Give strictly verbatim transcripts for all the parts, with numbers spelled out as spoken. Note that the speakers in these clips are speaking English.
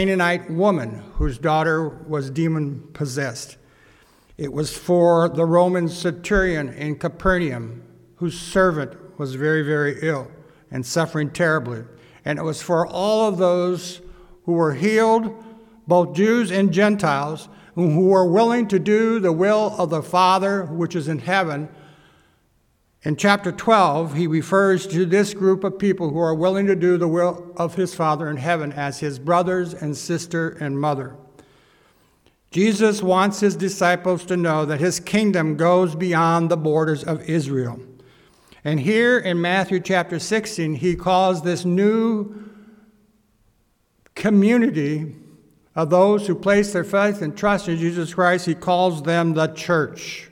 Canaanite woman whose daughter was demon-possessed. It was for the Roman centurion in Capernaum, whose servant was very, very ill and suffering terribly. And it was for all of those who were healed, both Jews and Gentiles, who were willing to do the will of the Father which is in heaven. In chapter twelve, he refers to this group of people who are willing to do the will of his Father in heaven as his brothers and sister and mother. Jesus wants his disciples to know that his kingdom goes beyond the borders of Israel. And here in Matthew chapter sixteen, he calls this new community of those who place their faith and trust in Jesus Christ, he calls them the church.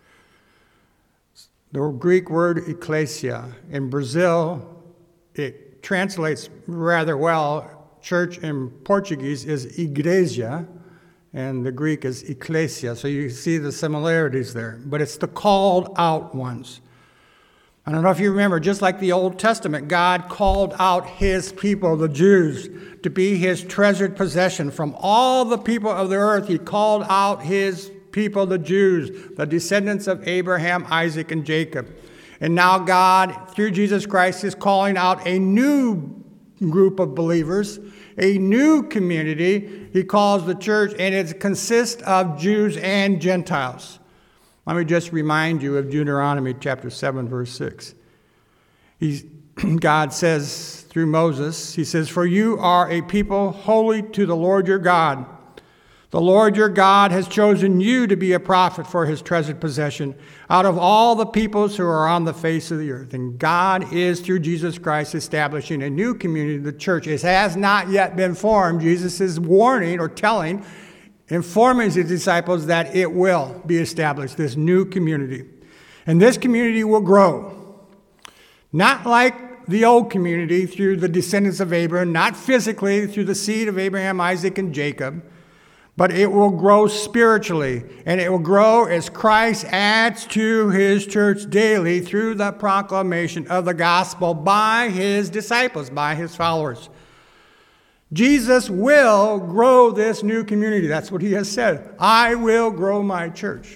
The Greek word ecclesia. In Brazil, it translates rather well. Church in Portuguese is igreja, and the Greek is ecclesia. So you see the similarities there. But it's the called out ones. I don't know if you remember, just like the Old Testament, God called out his people, the Jews, to be his treasured possession. From all the people of the earth, he called out his people, the Jews, the descendants of Abraham, Isaac, and Jacob. And now God, through Jesus Christ, is calling out a new group of believers, a new community. He calls the church, and it consists of Jews and Gentiles. Let me just remind you of Deuteronomy chapter seven, verse six. He's, God says through Moses, he says, "For you are a people holy to the Lord your God. The Lord your God has chosen you to be a prophet for his treasured possession out of all the peoples who are on the face of the earth." And God is, through Jesus Christ, establishing a new community, the church. It has not yet been formed. Jesus is warning or telling, informing his disciples that it will be established, this new community. And this community will grow. Not like the old community through the descendants of Abraham, not physically through the seed of Abraham, Isaac, and Jacob, but it will grow spiritually, and it will grow as Christ adds to his church daily through the proclamation of the gospel by his disciples, by his followers. Jesus will grow this new community. That's what he has said. I will grow my church.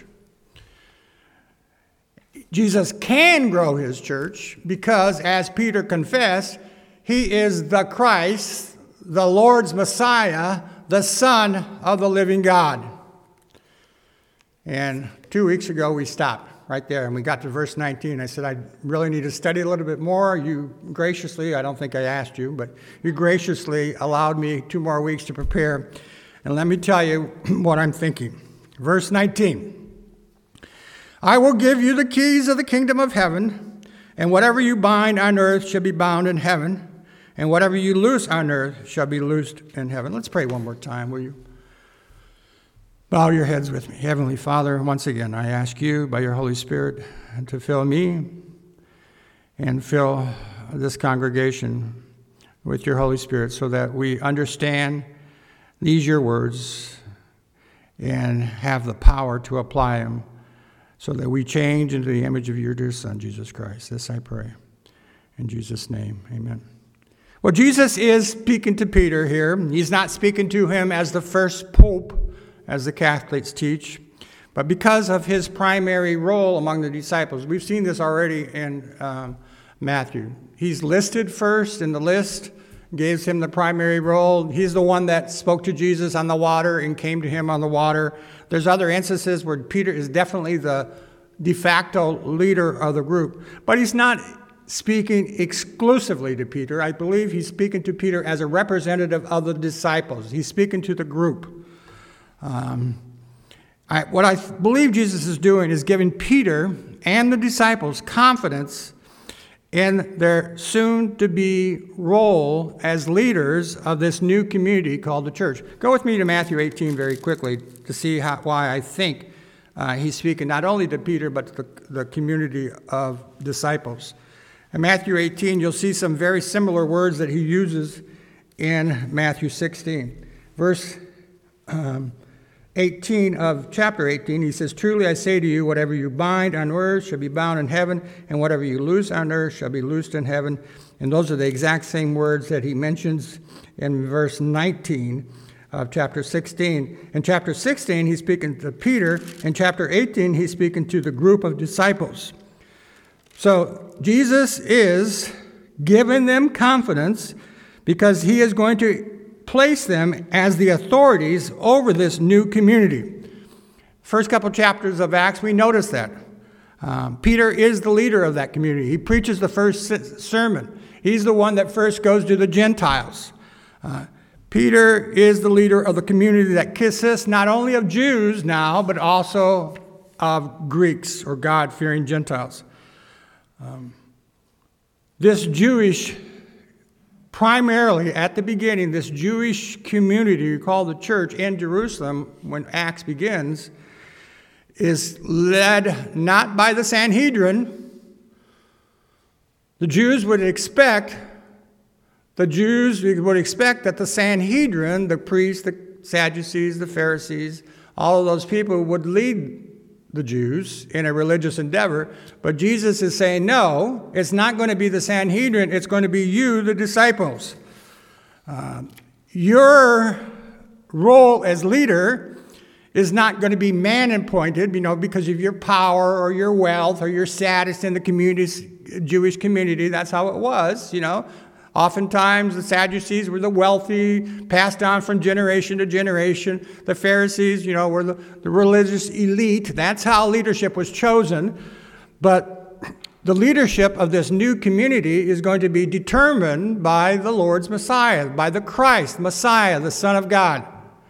Jesus can grow his church because, as Peter confessed, he is the Christ, the Lord's Messiah, the Son of the living God. And two weeks ago, we stopped right there, and we got to verse nineteen. I said, I really need to study a little bit more. You graciously, I don't think I asked you, but you graciously allowed me two more weeks to prepare. And let me tell you what I'm thinking. Verse nineteen. I will give you the keys of the kingdom of heaven, and whatever you bind on earth shall be bound in heaven, and whatever you loose on earth shall be loosed in heaven. Let's pray one more time, will you? Bow your heads with me. Heavenly Father, once again, I ask you by your Holy Spirit to fill me and fill this congregation with your Holy Spirit so that we understand these your words and have the power to apply them so that we change into the image of your dear Son, Jesus Christ. This I pray. In Jesus' name, amen. Well, Jesus is speaking to Peter here. He's not speaking to him as the first pope, as the Catholics teach, but because of his primary role among the disciples. We've seen this already in um, Matthew. He's listed first in the list, gives him the primary role. He's the one that spoke to Jesus on the water and came to him on the water. There's other instances where Peter is definitely the de facto leader of the group, but he's not speaking exclusively to Peter. I believe he's speaking to Peter as a representative of the disciples. He's speaking to the group. Um, I, what I believe Jesus is doing is giving Peter and the disciples confidence in their soon-to-be role as leaders of this new community called the church. Go with me to Matthew eighteen very quickly to see how, why I think uh, he's speaking not only to Peter but to the, the community of disciples. In Matthew eighteen, you'll see some very similar words that he uses in Matthew sixteen. Verse um, eighteen of chapter eighteen, he says, "Truly I say to you, whatever you bind on earth shall be bound in heaven, and whatever you loose on earth shall be loosed in heaven." And those are the exact same words that he mentions in verse nineteen of chapter sixteen. In chapter sixteen, he's speaking to Peter. In chapter eighteen, he's speaking to the group of disciples. So Jesus is giving them confidence because he is going to place them as the authorities over this new community. First couple chapters of Acts, we notice that. Um, Peter is the leader of that community. He preaches the first sermon. He's the one that first goes to the Gentiles. Uh, Peter is the leader of the community that consists not only of Jews now, but also of Greeks or God-fearing Gentiles. Um, this Jewish, primarily at the beginning, this Jewish community called the church in Jerusalem, when Acts begins, is led not by the Sanhedrin. The Jews would expect, the Jews would expect that the Sanhedrin, the priests, the Sadducees, the Pharisees, all of those people would lead the Jews in a religious endeavor. But Jesus is saying, no, it's not going to be the Sanhedrin, it's going to be you, the disciples. Uh, your role as leader is not going to be man-appointed, you know, because of your power or your wealth or your status in the community, Jewish community. That's how it was, you know. Oftentimes, the Sadducees were the wealthy, passed on from generation to generation. The Pharisees, you know, were the, the religious elite. That's how leadership was chosen. But the leadership of this new community is going to be determined by the Lord's Messiah, by the Christ, Messiah, the Son of God.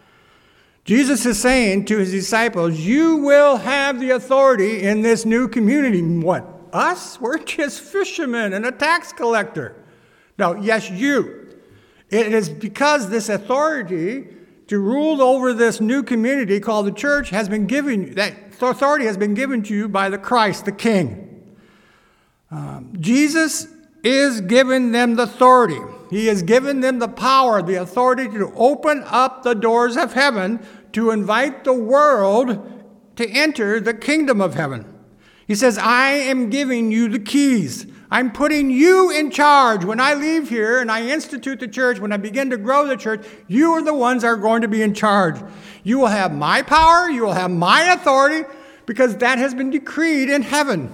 Jesus is saying to his disciples, you will have the authority in this new community. What? Us? We're just fishermen and a tax collector. No, yes, you. It is because this authority to rule over this new community called the church has been given, that authority has been given to you by the Christ, the King. Um, Jesus is giving them the authority. He has given them the power, the authority to open up the doors of heaven to invite the world to enter the kingdom of heaven. He says, I am giving you the keys. I'm putting you in charge. When I leave here and I institute the church, when I begin to grow the church, you are the ones that are going to be in charge. You will have my power, you will have my authority, because that has been decreed in heaven.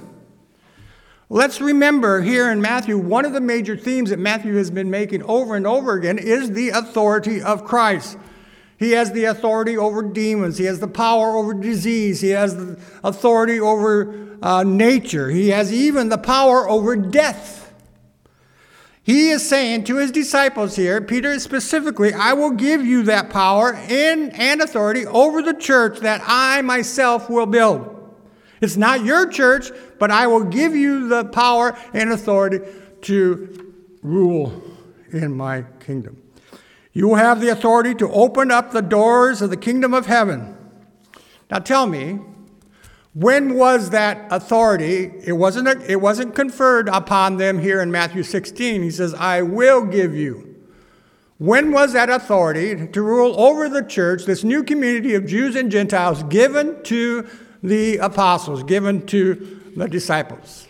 Let's remember here in Matthew, one of the major themes that Matthew has been making over and over again is the authority of Christ. He has the authority over demons. He has the power over disease. He has the authority over uh, nature. He has even the power over death. He is saying to his disciples here, Peter specifically, I will give you that power and, and authority over the church that I myself will build. It's not your church, but I will give you the power and authority to rule in my kingdom. You will have the authority to open up the doors of the kingdom of heaven. Now tell me, when was that authority? It wasn't, it wasn't conferred upon them here in Matthew sixteen. He says, I will give you. When was that authority to rule over the church, this new community of Jews and Gentiles, given to the apostles, given to the disciples?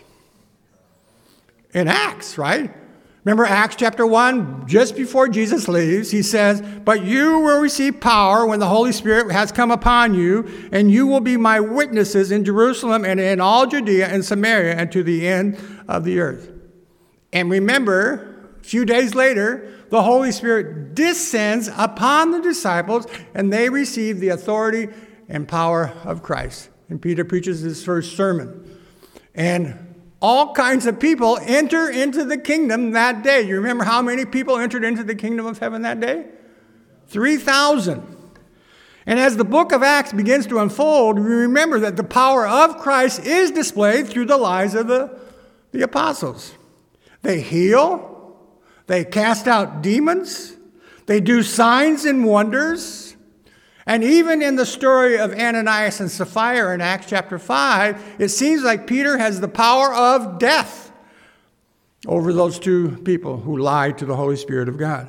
In Acts, right? Remember Acts chapter one, just before Jesus leaves, he says, but you will receive power when the Holy Spirit has come upon you, and you will be my witnesses in Jerusalem and in all Judea and Samaria and to the end of the earth. And remember, a few days later, the Holy Spirit descends upon the disciples, and they receive the authority and power of Christ. And Peter preaches his first sermon. And all kinds of people enter into the kingdom that day. You remember how many people entered into the kingdom of heaven that day? three thousand. And as the book of Acts begins to unfold, we remember that the power of Christ is displayed through the lives of the, the apostles. They heal. They cast out demons. They do signs and wonders. And even in the story of Ananias and Sapphira in Acts chapter five, it seems like Peter has the power of death over those two people who lied to the Holy Spirit of God.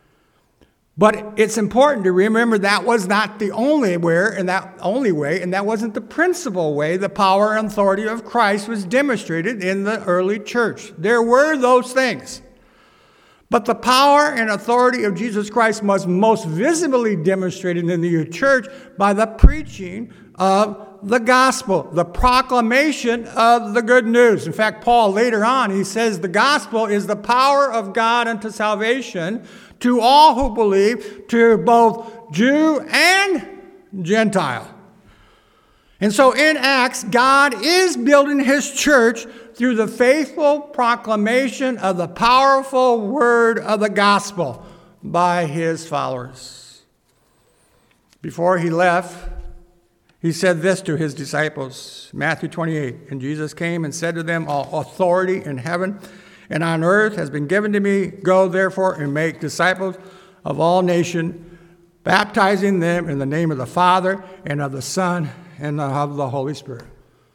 But it's important to remember that was not the only way, and that only way, and that wasn't the principal way the power and authority of Christ was demonstrated in the early church. There were those things. But the power and authority of Jesus Christ must most visibly demonstrated in the church by the preaching of the gospel, the proclamation of the good news. In fact, Paul later on, he says the gospel is the power of God unto salvation to all who believe, to both Jew and Gentile. And so in Acts, God is building his church through the faithful proclamation of the powerful word of the gospel by his followers. Before he left, he said this to his disciples, Matthew twenty-eight, and Jesus came and said to them, all authority in heaven and on earth has been given to me. Go therefore and make disciples of all nations, baptizing them in the name of the Father and of the Son and of the Holy Spirit.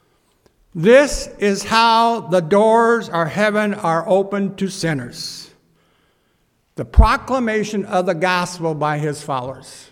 This is how the doors of heaven are opened to sinners. The proclamation of the gospel by his followers.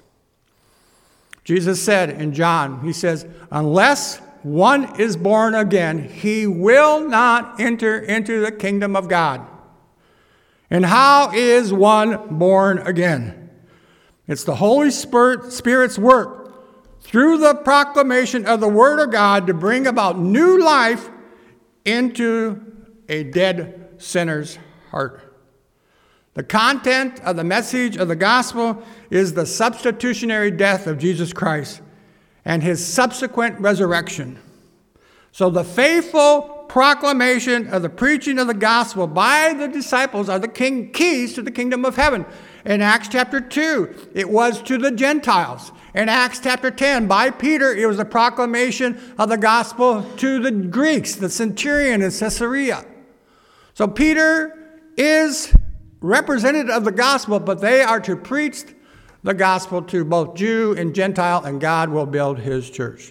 Jesus said in John, he says, unless one is born again, he will not enter into the kingdom of God. And how is one born again? It's the Holy Spirit, Spirit's work through the proclamation of the Word of God to bring about new life into a dead sinner's heart. The content of the message of the gospel is the substitutionary death of Jesus Christ and his subsequent resurrection. So the faithful proclamation of the preaching of the gospel by the disciples are the king, keys to the kingdom of heaven. In Acts chapter two, it was to the Gentiles. In Acts chapter ten, by Peter, it was a proclamation of the gospel to the Greeks, the centurion in Caesarea. So Peter is representative of the gospel, but they are to preach the gospel to both Jew and Gentile, and God will build his church.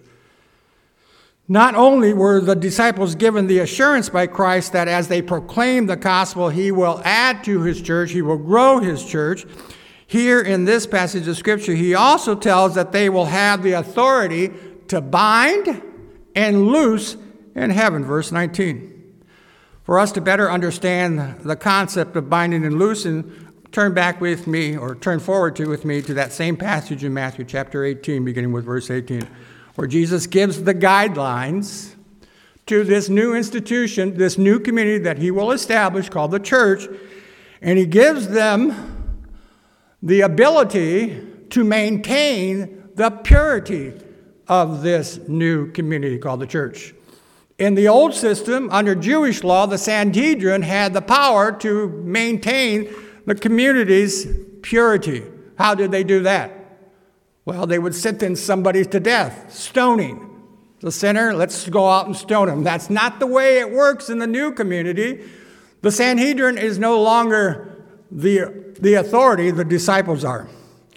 Not only were the disciples given the assurance by Christ that as they proclaim the gospel, he will add to his church, he will grow his church. Here in this passage of Scripture, he also tells that they will have the authority to bind and loose in heaven. Verse nineteen. For us to better understand the concept of binding and loosing, turn back with me, or turn forward to with me, to that same passage in Matthew chapter eighteen, beginning with verse eighteen, where Jesus gives the guidelines to this new institution, this new community that he will establish called the church, and he gives them the ability to maintain the purity of this new community called the church. In the old system, under Jewish law, the Sanhedrin had the power to maintain the community's purity. How did they do that? Well, they would sentence somebody to death, stoning. The sinner, let's go out and stone him. That's not the way it works in the new community. The Sanhedrin is no longer the the authority, the disciples are.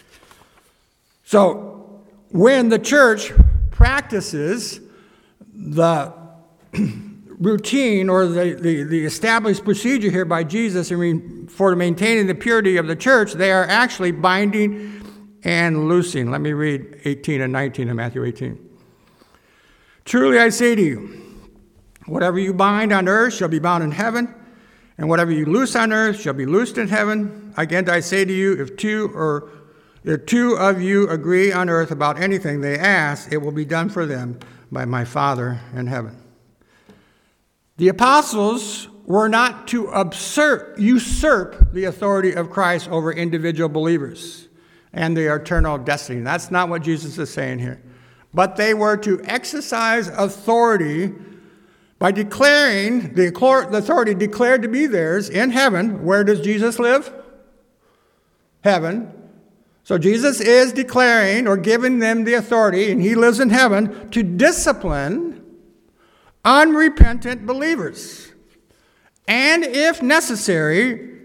So when the church practices the routine or the, the, the established procedure here by Jesus for maintaining the purity of the church, they are actually binding and loosing. Let me read eighteen and nineteen of Matthew eighteen. Truly I say to you, whatever you bind on earth shall be bound in heaven, and whatever you loose on earth shall be loosed in heaven. Again, I say to you, if two or if two of you agree on earth about anything they ask, it will be done for them by my Father in heaven. The apostles were not to usurp, usurp the authority of Christ over individual believers and their eternal destiny. That's not what Jesus is saying here. But they were to exercise authority by declaring the authority declared to be theirs in heaven. Where does Jesus live? Heaven. So Jesus is declaring or giving them the authority, and he lives in heaven, to discipline unrepentant believers. And if necessary,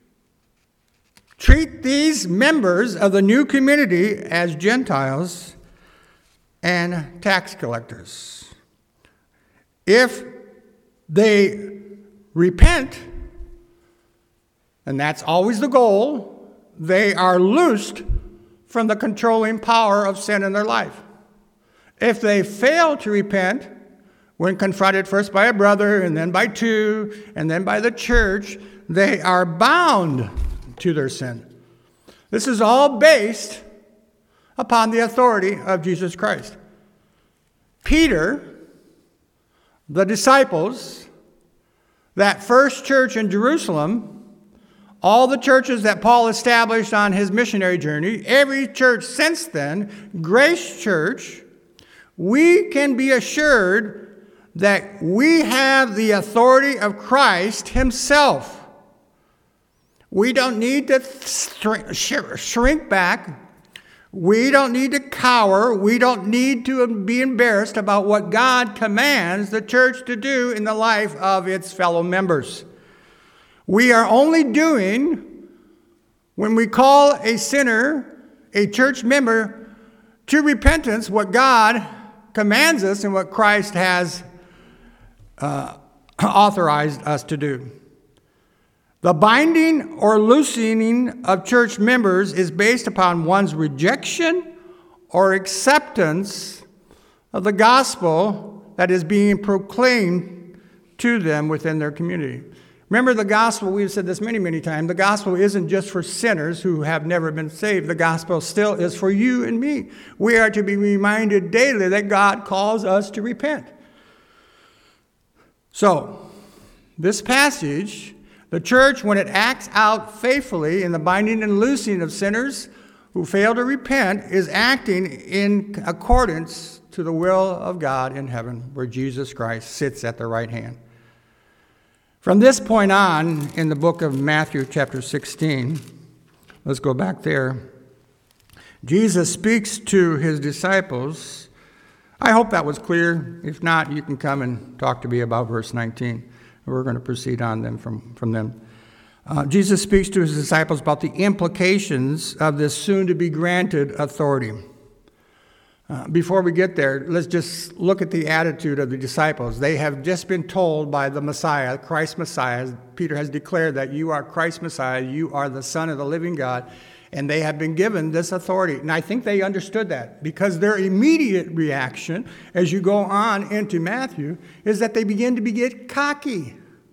treat these members of the new community as Gentiles and tax collectors. If they repent, and that's always the goal, they are loosed from the controlling power of sin in their life. If they fail to repent, when confronted first by a brother and then by two and then by the church, they are bound to their sin. This is all based upon the authority of Jesus Christ. Peter, the disciples, that first church in Jerusalem, all the churches that Paul established on his missionary journey, every church since then, Grace Church, we can be assured that we have the authority of Christ himself. We don't need to shrink back. We don't need to cower. We don't need to be embarrassed about what God commands the church to do in the life of its fellow members. We are only doing, when we call a sinner, a church member, to repentance, what God commands us and what Christ has uh, authorized us to do. The binding or loosening of church members is based upon one's rejection or acceptance of the gospel that is being proclaimed to them within their community. Remember, the gospel, we've said this many, many times, the gospel isn't just for sinners who have never been saved. The gospel still is for you and me. We are to be reminded daily that God calls us to repent. So, this passage, the church, when it acts out faithfully in the binding and loosing of sinners who fail to repent, is acting in accordance to the will of God in heaven, where Jesus Christ sits at the right hand. From this point on, in the book of Matthew chapter sixteen, let's go back there, Jesus speaks to his disciples. I hope that was clear. If not, you can come and talk to me about verse nineteen. We're going to proceed on them from, from them. Uh, Jesus speaks to his disciples about the implications of this soon-to-be granted authority. Uh, before we get there, let's just look at the attitude of the disciples. They have just been told by the Messiah, Christ Messiah. Peter has declared that you are Christ Messiah, you are the Son of the living God, and they have been given this authority. And I think they understood that, because their immediate reaction, as you go on into Matthew, is that they begin to be get cocky.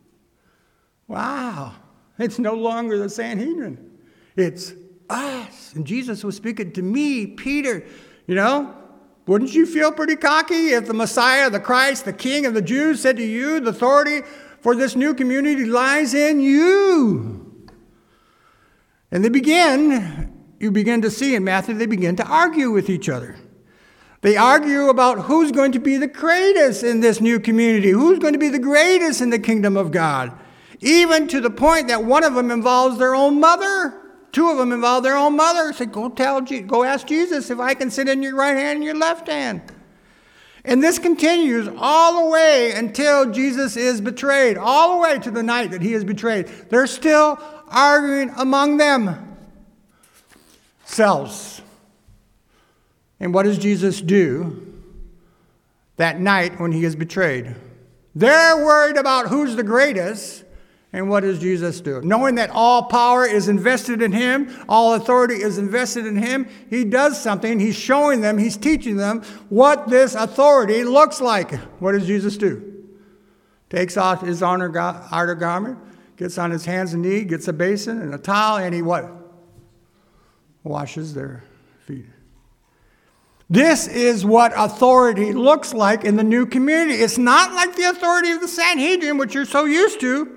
Wow, it's no longer the Sanhedrin. It's us. And Jesus was speaking to me, Peter, you know. Wouldn't you feel pretty cocky if the Messiah, the Christ, the King of the Jews said to you, the authority for this new community lies in you? And they begin, you begin to see in Matthew, they begin to argue with each other. They argue about who's going to be the greatest in this new community, who's going to be the greatest in the kingdom of God, even to the point that one of them involves their own mother. Two of them involve their own mother. Say, go tell, go ask Jesus if I can sit in your right hand and your left hand. And this continues all the way until Jesus is betrayed, all the way to the night that he is betrayed. They're still arguing among themselves. And what does Jesus do that night when he is betrayed? They're worried about who's the greatest. And what does Jesus do? Knowing that all power is invested in him, all authority is invested in him, he does something. He's showing them, he's teaching them what this authority looks like. What does Jesus do? Takes off his outer garment, gets on his hands and knees, gets a basin and a towel, and he what? Washes their feet. This is what authority looks like in the new community. It's not like the authority of the Sanhedrin, which you're so used to.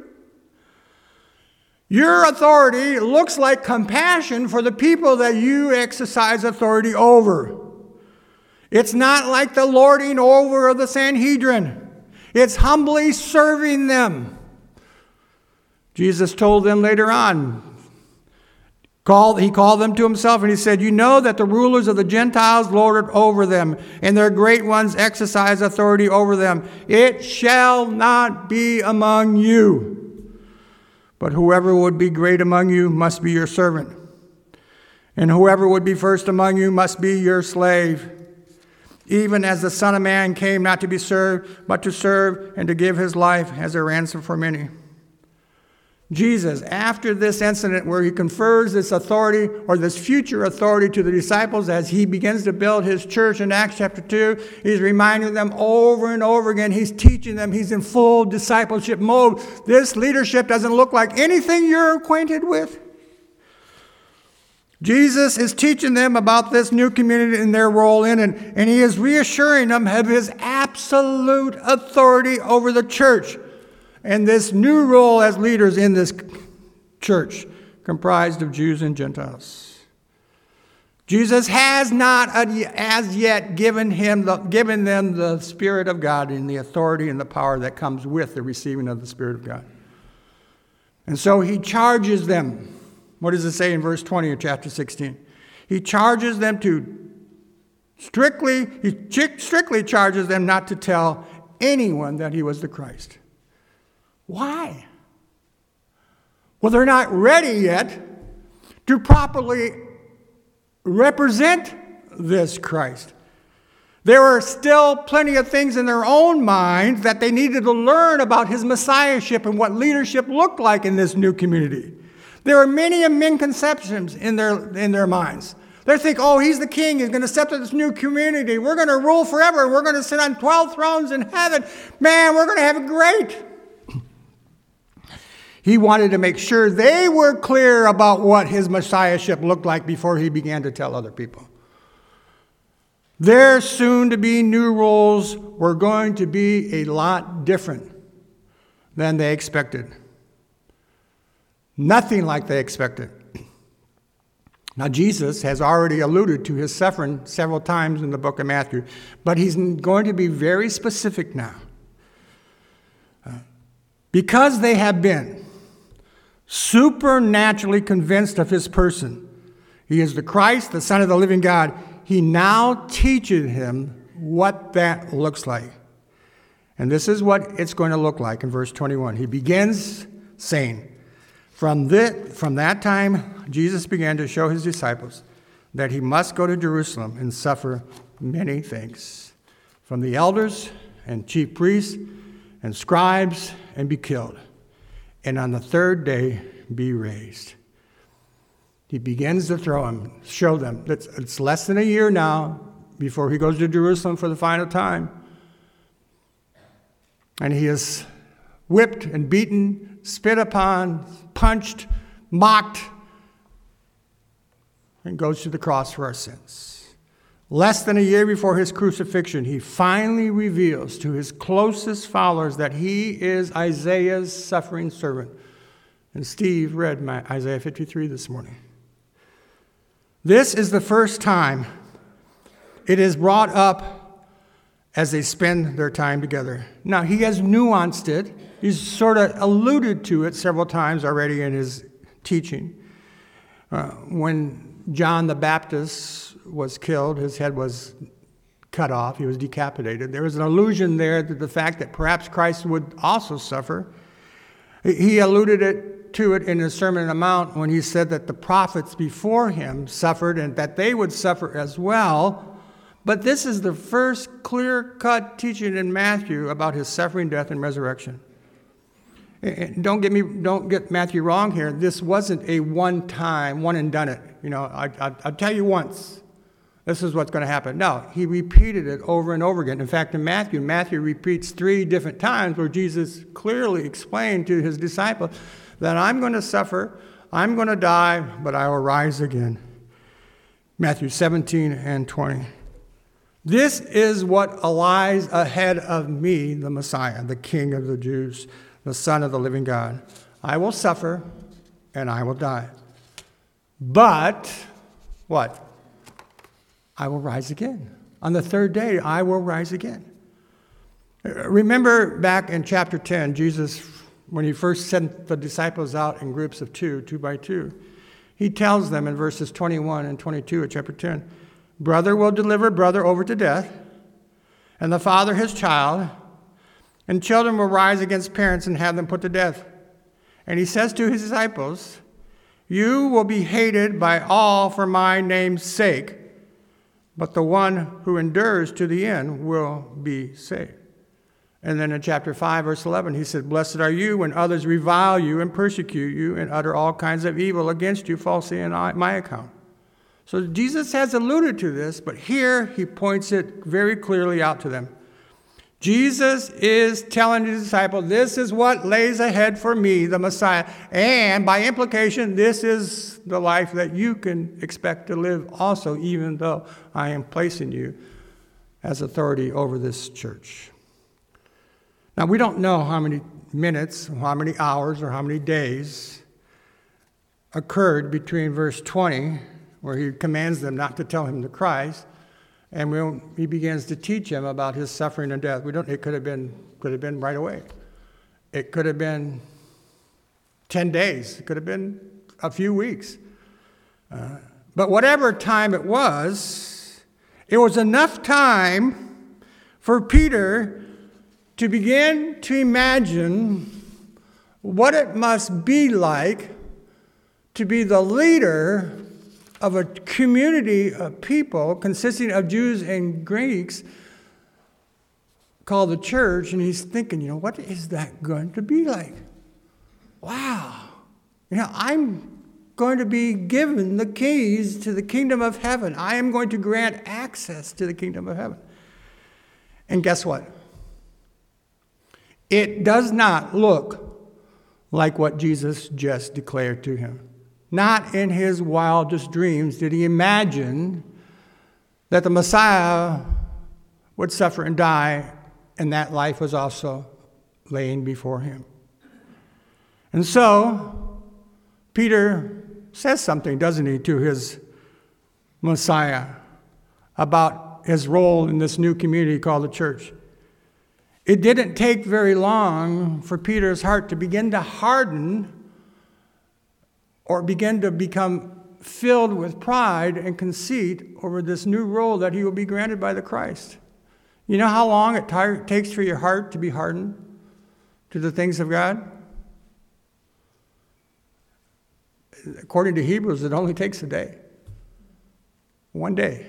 Your authority looks like compassion for the people that you exercise authority over. It's not like the lording over of the Sanhedrin. It's humbly serving them. Jesus told them later on, called, he called them to himself and he said, you know that the rulers of the Gentiles lord it over them, and their great ones exercise authority over them. It shall not be among you. But whoever would be great among you must be your servant. And whoever would be first among you must be your slave. Even as the Son of Man came not to be served, but to serve and to give his life as a ransom for many. Jesus, after this incident where he confers this authority or this future authority to the disciples as he begins to build his church in Acts chapter two, he's reminding them over and over again. He's teaching them. He's in full discipleship mode. This leadership doesn't look like anything you're acquainted with. Jesus is teaching them about this new community and their role in it, and he is reassuring them of his absolute authority over the church and this new role as leaders in this church comprised of Jews and Gentiles. Jesus has not as yet given him the, given them the Spirit of God and the authority and the power that comes with the receiving of the Spirit of God. And so he charges them. What does it say in verse twenty of chapter sixteen? He charges them to strictly, he strictly charges them not to tell anyone that he was the Christ. Why? Well, they're not ready yet to properly represent this Christ. There were still plenty of things in their own minds that they needed to learn about his messiahship and what leadership looked like in this new community. There are many misconceptions in their, in their minds. They think, oh, he's the king. He's going to step to this new community. We're going to rule forever. We're going to sit on twelve thrones in heaven. Man, we're going to have it great. He wanted to make sure they were clear about what his messiahship looked like before he began to tell other people. Their soon-to-be new roles were going to be a lot different than they expected. Nothing like they expected. Now, Jesus has already alluded to his suffering several times in the book of Matthew, but he's going to be very specific now. Uh, because they have been supernaturally convinced of his person, he is the Christ, the Son of the living God, he now teaches him what that looks like. And this is what it's going to look like in verse twenty-one. He begins saying, From, this, from that time, Jesus began to show his disciples that he must go to Jerusalem and suffer many things from the elders and chief priests and scribes and be killed, and on the third day be raised. He begins to throw them, show them that it's less than a year now before he goes to Jerusalem for the final time. And he is whipped and beaten, spit upon, punched, mocked, and goes to the cross for our sins. Less than a year before his crucifixion, he finally reveals to his closest followers that he is Isaiah's suffering servant. And Steve read my Isaiah fifty-three this morning. This is the first time it is brought up as they spend their time together. Now, he has nuanced it. He's sort of alluded to it several times already in his teaching. Uh, when John the Baptist was killed, his head was cut off. He was decapitated. There was an allusion there to the fact that perhaps Christ would also suffer. He alluded it to it in his Sermon on the Mount when he said that the prophets before him suffered and that they would suffer as well. But this is the first clear-cut teaching in Matthew about his suffering, death, and resurrection. And don't get me, don't get Matthew wrong here. This wasn't a one-time, one and done it. You know, I, I, I'll tell you once, this is what's going to happen. No, he repeated it over and over again. In fact, in Matthew, Matthew repeats three different times where Jesus clearly explained to his disciples that I'm going to suffer, I'm going to die, but I will rise again. Matthew seventeen and twenty. This is what lies ahead of me, the Messiah, the King of the Jews, the Son of the living God. I will suffer and I will die. But, what? I will rise again. On the third day, I will rise again. Remember back in chapter ten, Jesus, when he first sent the disciples out in groups of two, two by two, he tells them in verses twenty-one and twenty-two of chapter ten, brother will deliver brother over to death, and the father his child, and children will rise against parents and have them put to death. And he says to his disciples, you will be hated by all for my name's sake, but the one who endures to the end will be saved. And then in chapter five, verse eleven, he said, blessed are you when others revile you and persecute you and utter all kinds of evil against you falsely on my account. So Jesus has alluded to this, but here he points it very clearly out to them. Jesus is telling his disciples, this is what lays ahead for me, the Messiah. And by implication, this is the life that you can expect to live also, even though I am placing you as authority over this church. Now, we don't know how many minutes, how many hours, or how many days occurred between verse twenty, where he commands them not to tell him the Christ, and when he begins to teach him about his suffering and death. We don't. It could have been could have been right away. It could have been ten days. It could have been a few weeks. Uh, but whatever time it was, it was enough time for Peter to begin to imagine what it must be like to be the leader of a community of people consisting of Jews and Greeks called the church. And he's thinking, you know, what is that going to be like? Wow. You know, I'm going to be given the keys to the kingdom of heaven. I am going to grant access to the kingdom of heaven. And guess what? It does not look like what Jesus just declared to him. Not in his wildest dreams did he imagine that the Messiah would suffer and die, and that life was also laying before him. And so, Peter says something, doesn't he, to his Messiah about his role in this new community called the church. It didn't take very long for Peter's heart to begin to harden or begin to become filled with pride and conceit over this new role that he will be granted by the Christ. You know how long it t- takes for your heart to be hardened to the things of God? According to Hebrews, it only takes a day. One day.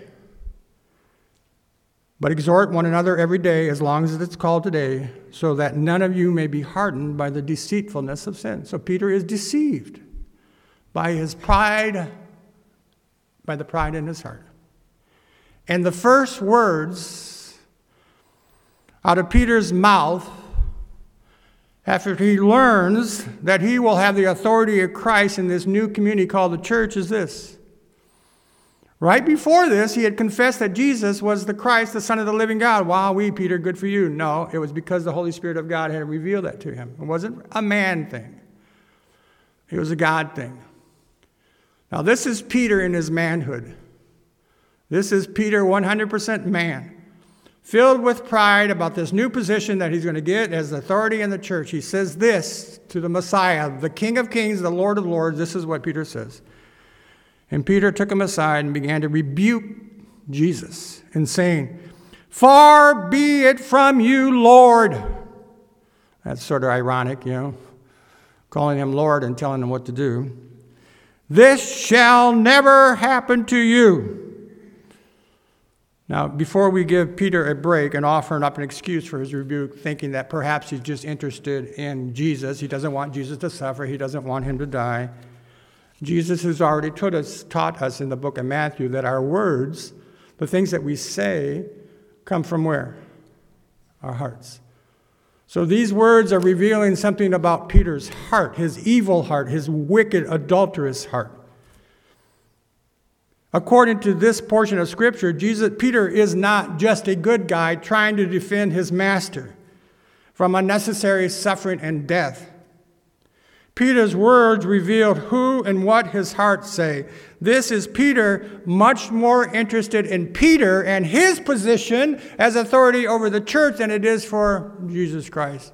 But exhort one another every day, as long as it's called today, so that none of you may be hardened by the deceitfulness of sin. So Peter is deceived by his pride, by the pride in his heart. And the first words out of Peter's mouth, after he learns that he will have the authority of Christ in this new community called the church, is this. Right before this, he had confessed that Jesus was the Christ, the Son of the living God. Wow, we, Peter, good for you. No, it was because the Holy Spirit of God had revealed that to him. It wasn't a man thing. It was a God thing. Now, this is Peter in his manhood. This is Peter, one hundred percent man, filled with pride about this new position that he's going to get as authority in the church. He says this to the Messiah, the King of Kings, the Lord of Lords. This is what Peter says. And Peter took him aside and began to rebuke Jesus and saying, far be it from you, Lord. That's sort of ironic, you know, calling him Lord and telling him what to do. This shall never happen to you. Now, before we give Peter a break and offering up an excuse for his rebuke, thinking that perhaps he's just interested in Jesus, he doesn't want Jesus to suffer, he doesn't want him to die, Jesus has already taught us, taught us in the book of Matthew that our words, the things that we say, come from where? Our hearts. So these words are revealing something about Peter's heart, his evil heart, his wicked, adulterous heart. According to this portion of Scripture, Jesus, Peter is not just a good guy trying to defend his master from unnecessary suffering and death. Peter's words revealed who and what his heart say. This is Peter much more interested in Peter and his position as authority over the church than it is for Jesus Christ.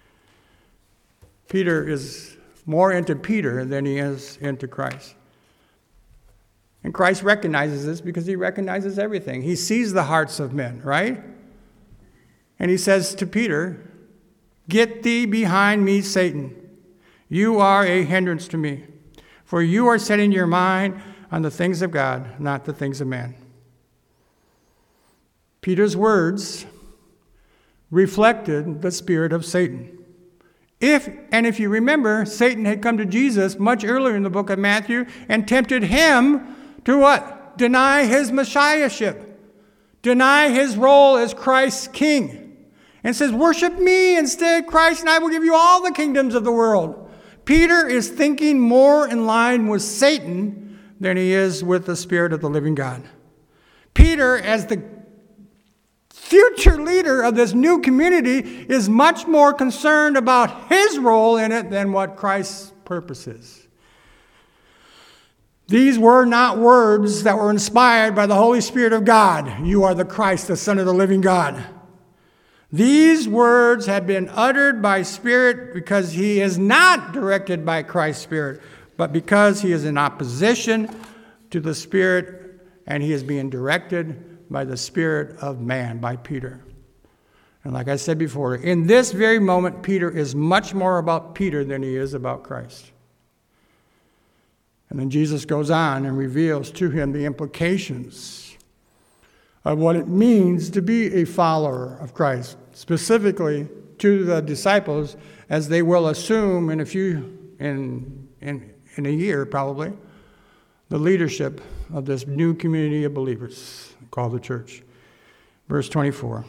Peter is more into Peter than he is into Christ. And Christ recognizes this because he recognizes everything. He sees the hearts of men, right? And he says to Peter, get thee behind me, Satan. You are a hindrance to me, for you are setting your mind on the things of God, not the things of man. Peter's words reflected the spirit of Satan. If, and if you remember, Satan had come to Jesus much earlier in the book of Matthew and tempted him to what? Deny his messiahship. Deny his role as Christ's king. And says, worship me instead, Christ, and I will give you all the kingdoms of the world. Peter is thinking more in line with Satan than he is with the Spirit of the living God. Peter, as the future leader of this new community, is much more concerned about his role in it than what Christ's purpose is. These were not words that were inspired by the Holy Spirit of God. You are the Christ, the Son of the living God. These words had been uttered by Spirit because he is not directed by Christ's Spirit, but because he is in opposition to the Spirit and he is being directed by the spirit of man, by Peter. And like I said before, in this very moment, Peter is much more about Peter than he is about Christ. And then Jesus goes on and reveals to him the implications of what it means to be a follower of Christ, specifically to the disciples, as they will assume in a few, in, in, in a year probably, the leadership of this new community of believers called the church. Verse twenty-four.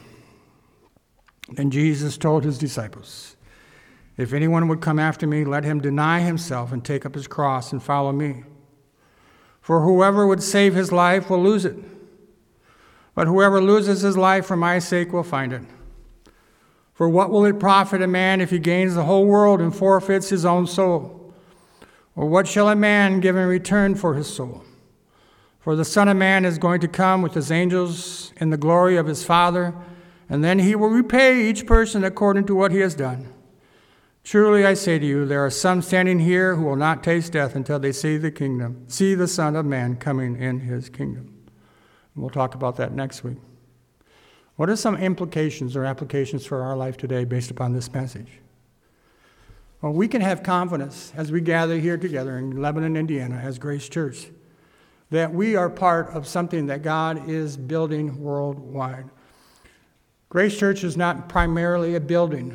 Then Jesus told his disciples, if anyone would come after me, let him deny himself and take up his cross and follow me. For whoever would save his life will lose it. But whoever loses his life for my sake will find it. For what will it profit a man if he gains the whole world and forfeits his own soul? Or what shall a man give in return for his soul? For the Son of Man is going to come with his angels in the glory of his Father, and then he will repay each person according to what he has done. Truly I say to you, there are some standing here who will not taste death until they see the kingdom, see the Son of Man coming in his kingdom. We'll talk about that next week. What are some implications or applications for our life today based upon this message? Well, we can have confidence as we gather here together in Lebanon, Indiana, as Grace Church, that we are part of something that God is building worldwide. Grace Church is not primarily a building.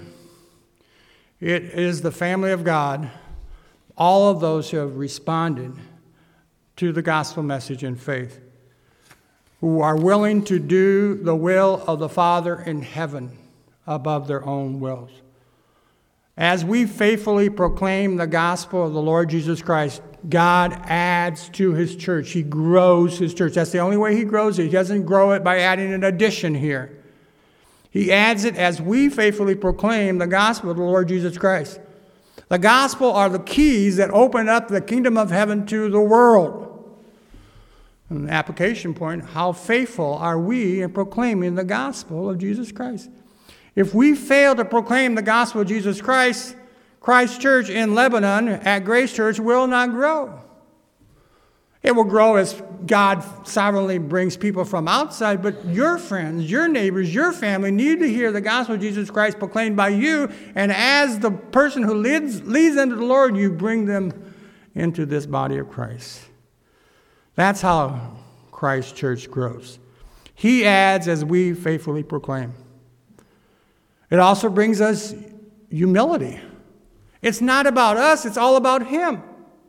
It is the family of God, all of those who have responded to the gospel message in faith, who are willing to do the will of the Father in heaven above their own wills. As we faithfully proclaim the gospel of the Lord Jesus Christ, God adds to his church. He grows his church. That's the only way he grows it. He doesn't grow it by adding an addition here. He adds it as we faithfully proclaim the gospel of the Lord Jesus Christ. The gospel are the keys that open up the kingdom of heaven to the world. And the application point, how faithful are we in proclaiming the gospel of Jesus Christ? If we fail to proclaim the gospel of Jesus Christ, Christ Church in Lebanon at Grace Church will not grow. It will grow as God sovereignly brings people from outside, but your friends, your neighbors, your family need to hear the gospel of Jesus Christ proclaimed by you, and as the person who leads, leads them to the Lord, you bring them into this body of Christ. That's how Christ Church grows. He adds as we faithfully proclaim. It also brings us humility. It's not about us, it's all about him.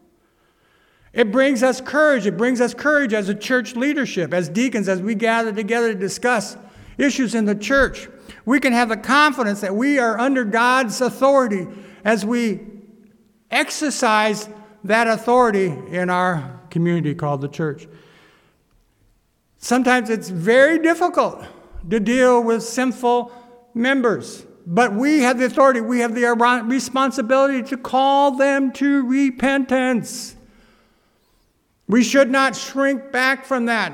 It brings us courage. It brings us courage as a church leadership, as deacons, as we gather together to discuss issues in the church. We can have the confidence that we are under God's authority as we exercise that authority in our community called the church. Sometimes it's very difficult to deal with sinful members, but we have the authority, we have the responsibility to call them to repentance. We should not shrink back from that.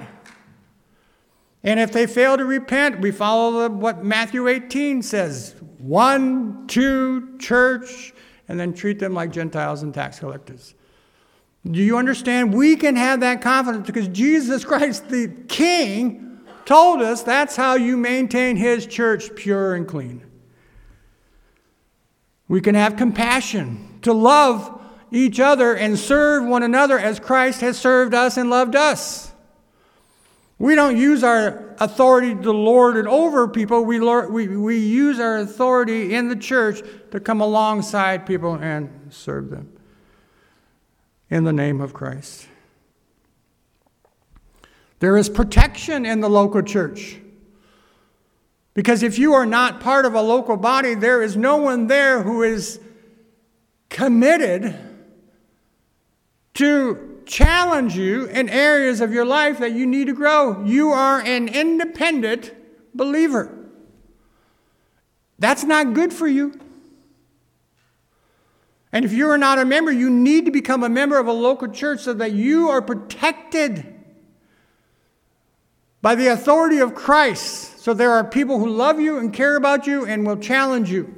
And if they fail to repent, we follow the, what Matthew eighteen says. One, two, church, and then treat them like Gentiles and tax collectors. Do you understand? We can have that confidence because Jesus Christ, the King, told us that's how you maintain his church pure and clean. We can have compassion to love each other and serve one another as Christ has served us and loved us. We don't use our authority to lord it over people. We, lord, we, we use our authority in the church to come alongside people and serve them in the name of Christ. There is protection in the local church. Because if you are not part of a local body, there is no one there who is committed to challenge you in areas of your life that you need to grow. You are an independent believer. That's not good for you. And if you are not a member, you need to become a member of a local church so that you are protected by the authority of Christ. So there are people who love you and care about you and will challenge you.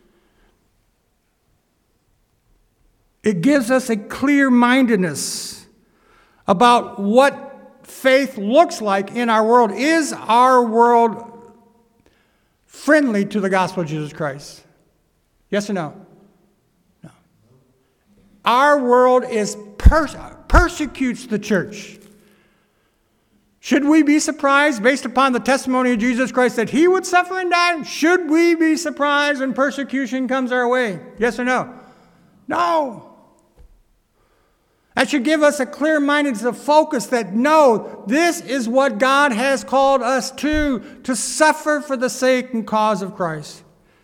It gives us a clear-mindedness about what faith looks like in our world. Is our world friendly to the gospel of Jesus Christ? Yes or no? No. Our world is pers- persecutes the church. Should we be surprised, based upon the testimony of Jesus Christ, that he would suffer and die? Should we be surprised when persecution comes our way? Yes or no? No. That should give us a clear-mindedness of focus that, no, this is what God has called us to, to suffer for the sake and cause of Christ.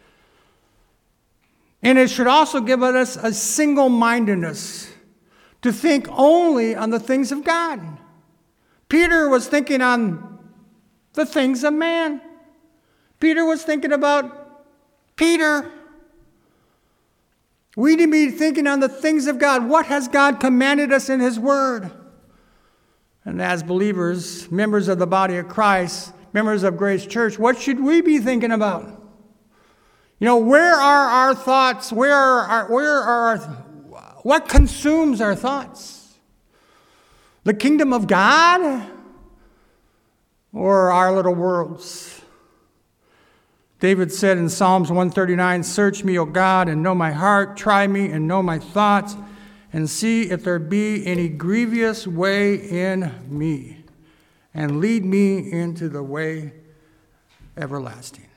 And it should also give us a single-mindedness to think only on the things of God. Peter was thinking on the things of man. Peter was thinking about Peter. We need to be thinking on the things of God. What has God commanded us in his word? And as believers, members of the body of Christ, members of Grace Church, what should we be thinking about? You know, where are our thoughts? Where are our, where are our, what consumes our thoughts? The kingdom of God or our little worlds? David said in Psalms one thirty-nine, "Search me, O God, and know my heart. Try me and know my thoughts, and see if there be any grievous way in me, and lead me into the way everlasting."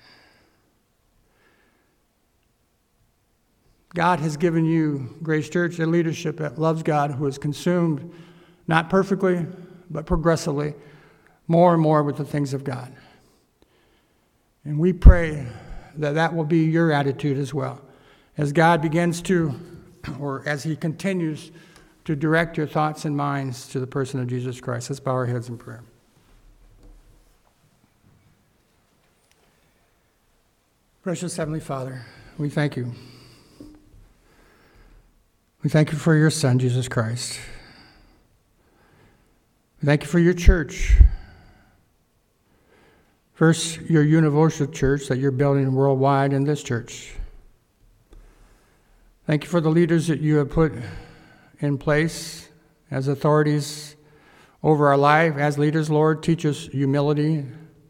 God has given you, Grace Church, a leadership that loves God, who is consumed, not perfectly, but progressively, more and more with the things of God. And we pray that that will be your attitude as well. As God begins to, or as he continues to direct your thoughts and minds to the person of Jesus Christ. Let's bow our heads in prayer. Precious Heavenly Father, we thank you. We thank you for your Son, Jesus Christ. We thank you for your church. First, your universal church that you're building worldwide in this church. Thank you for the leaders that you have put in place as authorities over our life. As leaders, Lord, teach us humility,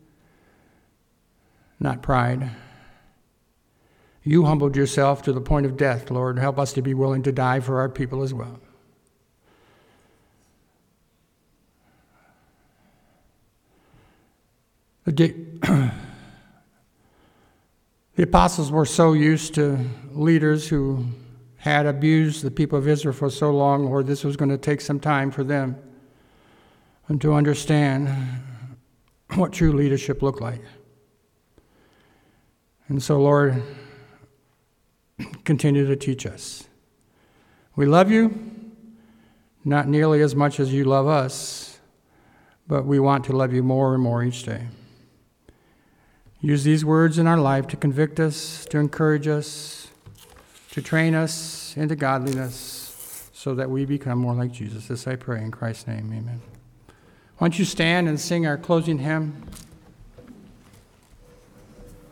not pride. You humbled yourself to the point of death, Lord. Help us to be willing to die for our people as well. The, the apostles were so used to leaders who had abused the people of Israel for so long, Lord, this was going to take some time for them and to understand what true leadership looked like. And so, Lord, continue to teach us. We love you, not nearly as much as you love us, but we want to love you more and more each day. Use these words in our life to convict us, to encourage us, to train us into godliness so that we become more like Jesus. This I pray in Christ's name, amen. Why don't you stand and sing our closing hymn?